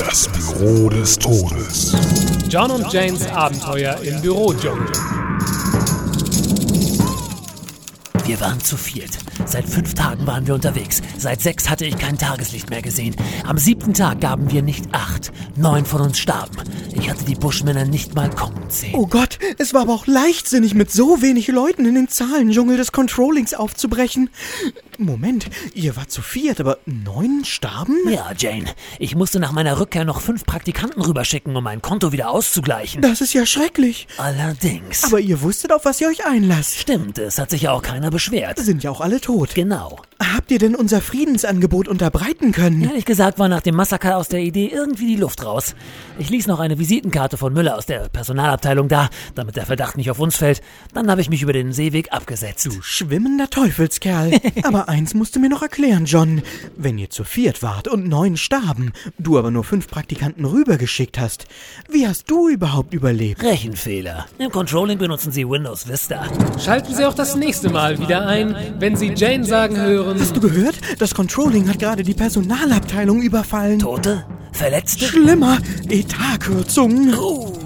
Das Büro des Todes. John und Janes Abenteuer im Bürodschungel. Wir waren zu viert. Seit 5 Tagen waren wir unterwegs. Seit 6 hatte ich kein Tageslicht mehr gesehen. Am 7. Tag gaben wir nicht 8. 9 von uns starben. Ich hatte die Buschmänner nicht mal kommen sehen. Oh Gott, es war aber auch leichtsinnig, mit so wenig Leuten in den Zahlendschungel des Controllings aufzubrechen. Moment, ihr wart zu viert, aber 9 starben? Ja, Jane. Ich musste nach meiner Rückkehr noch 5 Praktikanten rüberschicken, um mein Konto wieder auszugleichen. Das ist ja schrecklich. Allerdings. Aber ihr wusstet, auf was ihr euch einlasst. Stimmt, es hat sich ja auch keiner beschwert. Sind ja auch alle tot. Genau. Habt ihr denn unser Friedensangebot unterbreiten können? Ehrlich gesagt war nach dem Massaker aus der Idee irgendwie die Luft raus. Ich ließ noch eine Visitenkarte von Müller aus der Personalabteilung da, damit der Verdacht nicht auf uns fällt. Dann habe ich mich über den Seeweg abgesetzt. Du schwimmender Teufelskerl. Aber eins musst du mir noch erklären, John. Wenn ihr zu viert wart und 9 starben, du aber nur 5 Praktikanten rübergeschickt hast, wie hast du überhaupt überlebt? Rechenfehler. Im Controlling benutzen Sie Windows Vista. Schalten Sie auch das nächste Mal wieder ein, wenn Sie Jane sagen hören... Hast du gehört? Das Controlling hat gerade die Personalabteilung überfallen. Tote? Verletzte? Schlimmer. Etatkürzungen.